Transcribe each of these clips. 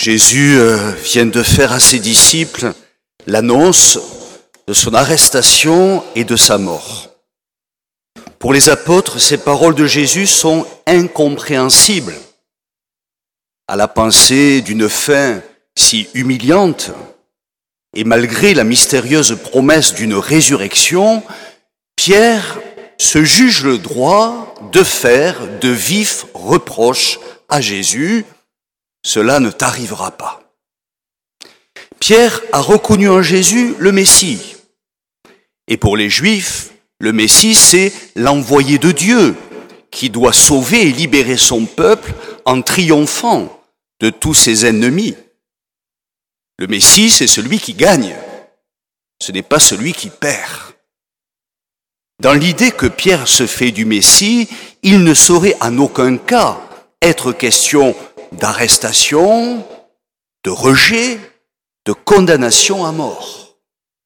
Jésus vient de faire à ses disciples l'annonce de son arrestation et de sa mort. Pour les apôtres, ces paroles de Jésus sont incompréhensibles. À la pensée d'une fin si humiliante, et malgré la mystérieuse promesse d'une résurrection, Pierre se juge le droit de faire de vifs reproches à Jésus. Cela ne t'arrivera pas. Pierre a reconnu en Jésus le Messie. Et pour les Juifs, le Messie, c'est l'envoyé de Dieu qui doit sauver et libérer son peuple en triomphant de tous ses ennemis. Le Messie, c'est celui qui gagne. Ce n'est pas celui qui perd. Dans l'idée que Pierre se fait du Messie, il ne saurait en aucun cas être question d'arrestation, de rejet, de condamnation à mort.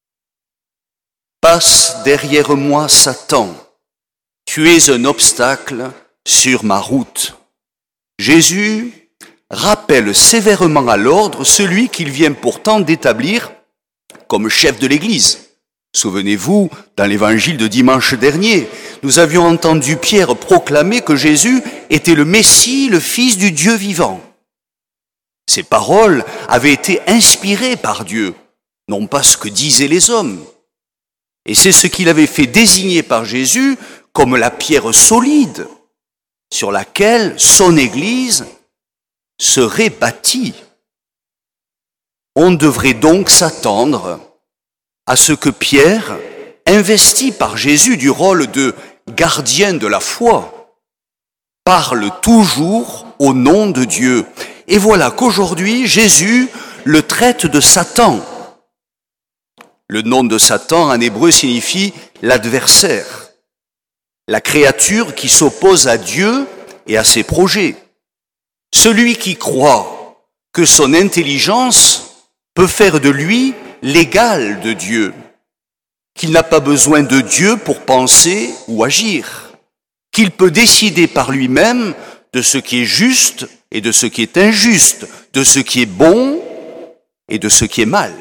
Passe derrière moi, Satan. Tu es un obstacle sur ma route. Jésus rappelle sévèrement à l'ordre celui qu'il vient pourtant d'établir comme chef de l'Église. Souvenez-vous, dans l'évangile de dimanche dernier, nous avions entendu Pierre proclamer que Jésus était le Messie, le Fils du Dieu vivant. Ces paroles avaient été inspirées par Dieu, non pas ce que disaient les hommes. Et c'est ce qu'il avait fait désigner par Jésus comme la pierre solide sur laquelle son Église serait bâtie. On devrait donc s'attendre à ce que Pierre, investi par Jésus du rôle de gardien de la foi, parle toujours au nom de Dieu. Et voilà qu'aujourd'hui, Jésus le traite de Satan. Le nom de Satan en hébreu signifie l'adversaire, la créature qui s'oppose à Dieu et à ses projets. Celui qui croit que son intelligence peut faire de lui l'égal de Dieu, qu'il n'a pas besoin de Dieu pour penser ou agir, qu'il peut décider par lui-même de ce qui est juste et de ce qui est injuste, de ce qui est bon et de ce qui est mal.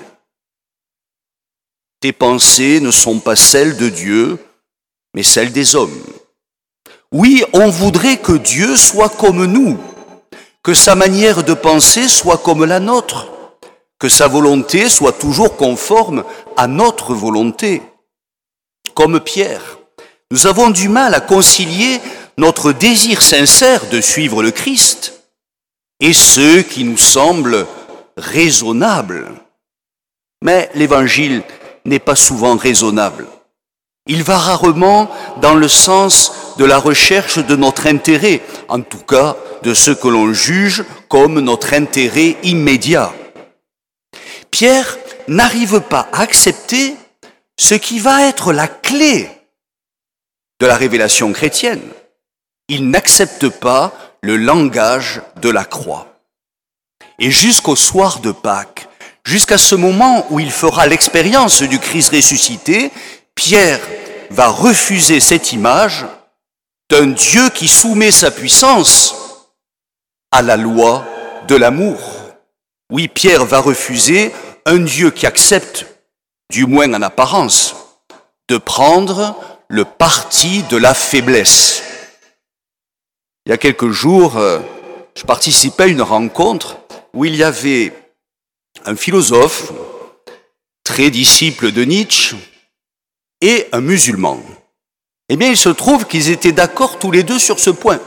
Tes pensées ne sont pas celles de Dieu, mais celles des hommes. Oui, on voudrait que Dieu soit comme nous, que sa manière de penser soit comme la nôtre, que sa volonté soit toujours conforme à notre volonté. Comme Pierre, nous avons du mal à concilier notre désir sincère de suivre le Christ et ce qui nous semble raisonnable. Mais l'Évangile n'est pas souvent raisonnable. Il va rarement dans le sens de la recherche de notre intérêt, en tout cas de ce que l'on juge comme notre intérêt immédiat. Pierre n'arrive pas à accepter ce qui va être la clé de la révélation chrétienne. Il n'accepte pas le langage de la croix. Et jusqu'au soir de Pâques, jusqu'à ce moment où il fera l'expérience du Christ ressuscité, Pierre va refuser cette image d'un Dieu qui soumet sa puissance à la loi de l'amour. Oui, Pierre va refuser un Dieu qui accepte, du moins en apparence, de prendre le parti de la faiblesse. Il y a quelques jours, je participais à une rencontre où il y avait un philosophe, très disciple de Nietzsche, et un musulman. Eh bien, il se trouve qu'ils étaient d'accord tous les deux sur ce point.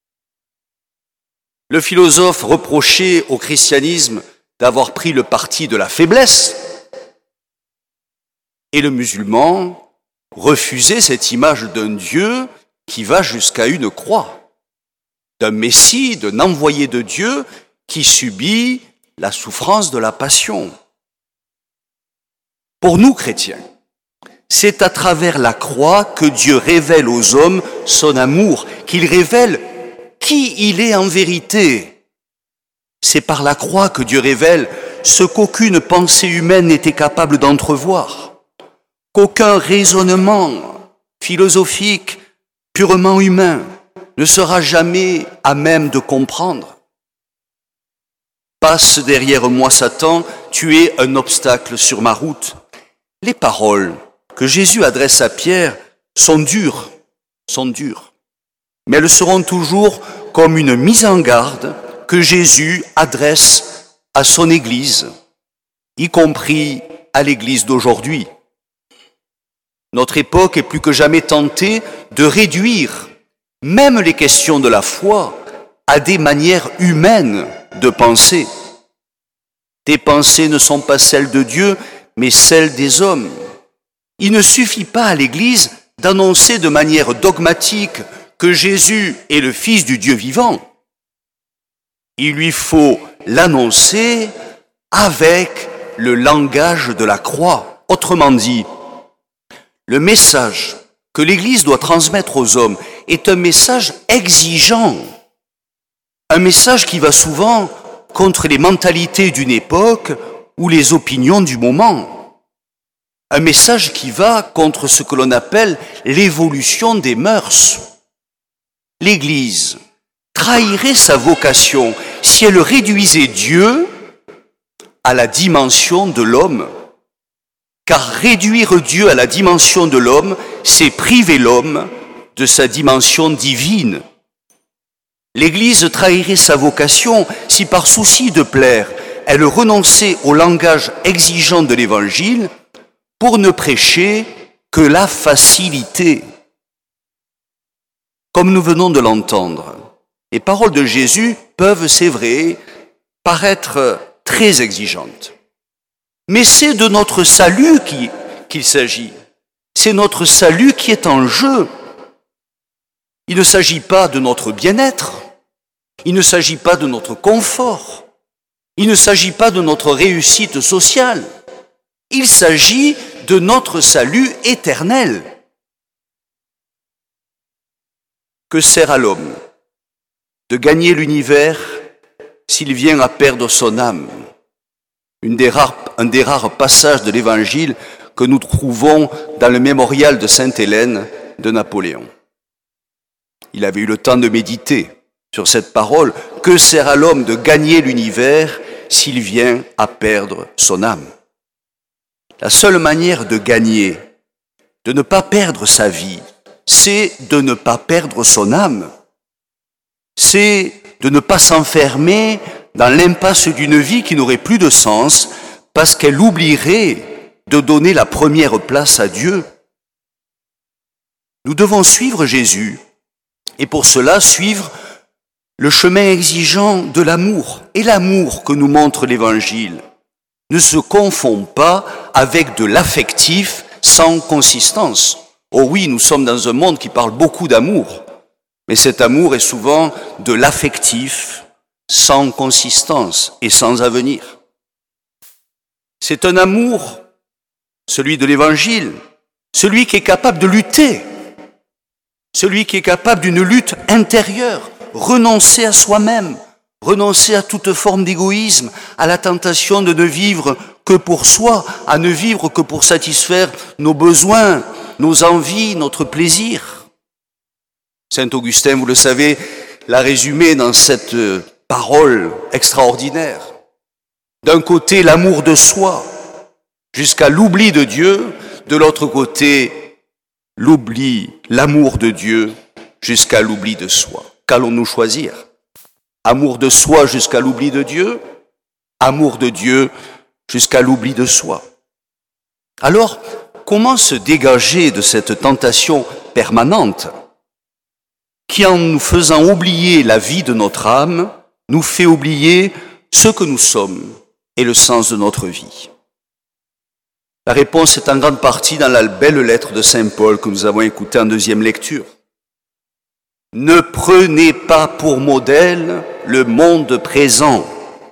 Le philosophe reprochait au christianisme d'avoir pris le parti de la faiblesse, et le musulman refusait cette image d'un Dieu qui va jusqu'à une croix, d'un Messie, d'un envoyé de Dieu qui subit la souffrance de la passion. Pour nous, chrétiens, c'est à travers la croix que Dieu révèle aux hommes son amour, qu'il révèle qui il est en vérité. C'est par la croix que Dieu révèle ce qu'aucune pensée humaine n'était capable d'entrevoir, qu'aucun raisonnement philosophique purement humain ne sera jamais à même de comprendre. Passe derrière moi, Satan, tu es un obstacle sur ma route. Les paroles que Jésus adresse à Pierre sont dures, mais elles seront toujours comme une mise en garde que Jésus adresse à son Église, y compris à l'Église d'aujourd'hui. Notre époque est plus que jamais tentée de réduire même les questions de la foi à des manières humaines de penser. Tes pensées ne sont pas celles de Dieu, mais celles des hommes. Il ne suffit pas à l'Église d'annoncer de manière dogmatique que Jésus est le Fils du Dieu vivant. Il lui faut l'annoncer avec le langage de la croix. Autrement dit, le message que l'Église doit transmettre aux hommes est un message exigeant, un message qui va souvent contre les mentalités d'une époque ou les opinions du moment, un message qui va contre ce que l'on appelle l'évolution des mœurs. L'Église trahirait sa vocation si elle réduisait Dieu à la dimension de l'homme. Car réduire Dieu à la dimension de l'homme, c'est priver l'homme de sa dimension divine. L'Église trahirait sa vocation si par souci de plaire, elle renonçait au langage exigeant de l'Évangile pour ne prêcher que la facilité. Comme nous venons de l'entendre, les paroles de Jésus peuvent, c'est vrai, paraître très exigeantes. Mais c'est de notre salut qu'il s'agit. C'est notre salut qui est en jeu. Il ne s'agit pas de notre bien-être. Il ne s'agit pas de notre confort. Il ne s'agit pas de notre réussite sociale. Il s'agit de notre salut éternel. Que sert à l'homme de gagner l'univers s'il vient à perdre son âme? Un des rares passages de l'Évangile que nous trouvons dans le mémorial de Sainte-Hélène de Napoléon. Il avait eu le temps de méditer sur cette parole. Que sert à l'homme de gagner l'univers s'il vient à perdre son âme? La seule manière de gagner, de ne pas perdre sa vie, c'est de ne pas perdre son âme. C'est de ne pas s'enfermer dans l'impasse d'une vie qui n'aurait plus de sens parce qu'elle oublierait de donner la première place à Dieu. Nous devons suivre Jésus et pour cela suivre le chemin exigeant de l'amour. Et l'amour que nous montre l'Évangile ne se confond pas avec de l'affectif sans consistance. Oh oui, nous sommes dans un monde qui parle beaucoup d'amour, mais cet amour est souvent de l'affectif sans consistance et sans avenir. C'est un amour, celui de l'Évangile, celui qui est capable de lutter, celui qui est capable d'une lutte intérieure, renoncer à soi-même, renoncer à toute forme d'égoïsme, à la tentation de ne vivre que pour soi, à ne vivre que pour satisfaire nos besoins, nos envies, notre plaisir. Saint Augustin, vous le savez, l'a résumé dans cette parole extraordinaire. D'un côté, l'amour de soi, jusqu'à l'oubli de Dieu. De l'autre côté, l'amour de Dieu, jusqu'à l'oubli de soi. Qu'allons-nous choisir? Amour de soi jusqu'à l'oubli de Dieu, amour de Dieu jusqu'à l'oubli de soi. Alors, comment se dégager de cette tentation permanente qui, en nous faisant oublier la vie de notre âme, nous fait oublier ce que nous sommes et le sens de notre vie? La réponse est en grande partie dans la belle lettre de Saint Paul que nous avons écoutée en deuxième lecture. Ne prenez pas pour modèle le monde présent,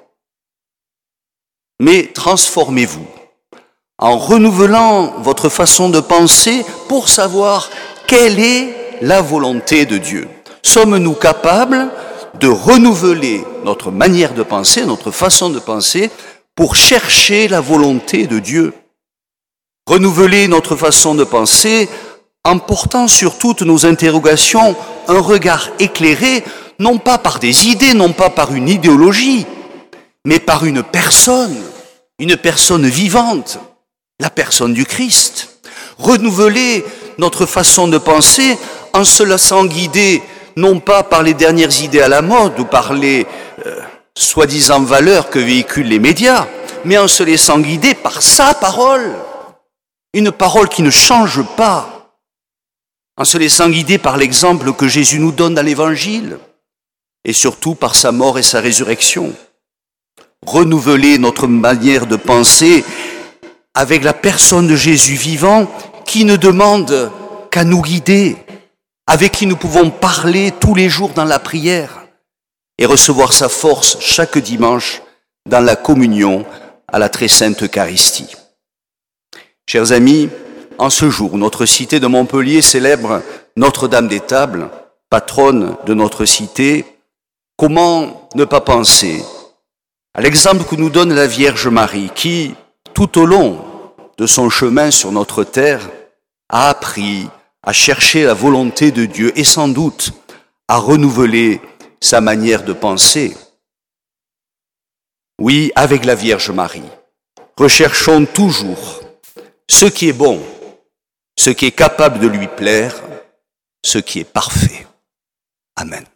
mais transformez-vous en renouvelant votre façon de penser pour savoir quelle est la volonté de Dieu. Sommes-nous capables de renouveler notre manière de penser, notre façon de penser, pour chercher la volonté de Dieu? Renouveler notre façon de penser en portant sur toutes nos interrogations un regard éclairé, non pas par des idées, non pas par une idéologie, mais par une personne vivante, la personne du Christ. Renouveler notre façon de penser en se laissant guider non pas par les dernières idées à la mode ou par les soi-disant valeurs que véhiculent les médias, mais en se laissant guider par sa parole, une parole qui ne change pas, en se laissant guider par l'exemple que Jésus nous donne dans l'Évangile, et surtout par sa mort et sa résurrection. Renouveler notre manière de penser avec la personne de Jésus vivant qui ne demande qu'à nous guider, avec qui nous pouvons parler tous les jours dans la prière et recevoir sa force chaque dimanche dans la communion à la très sainte Eucharistie. Chers amis, en ce jour, notre cité de Montpellier célèbre Notre-Dame des Tables, patronne de notre cité. Comment ne pas penser à l'exemple que nous donne la Vierge Marie qui, tout au long de son chemin sur notre terre, a appris à chercher la volonté de Dieu et sans doute à renouveler sa manière de penser. Oui, avec la Vierge Marie, recherchons toujours ce qui est bon, ce qui est capable de lui plaire, ce qui est parfait. Amen.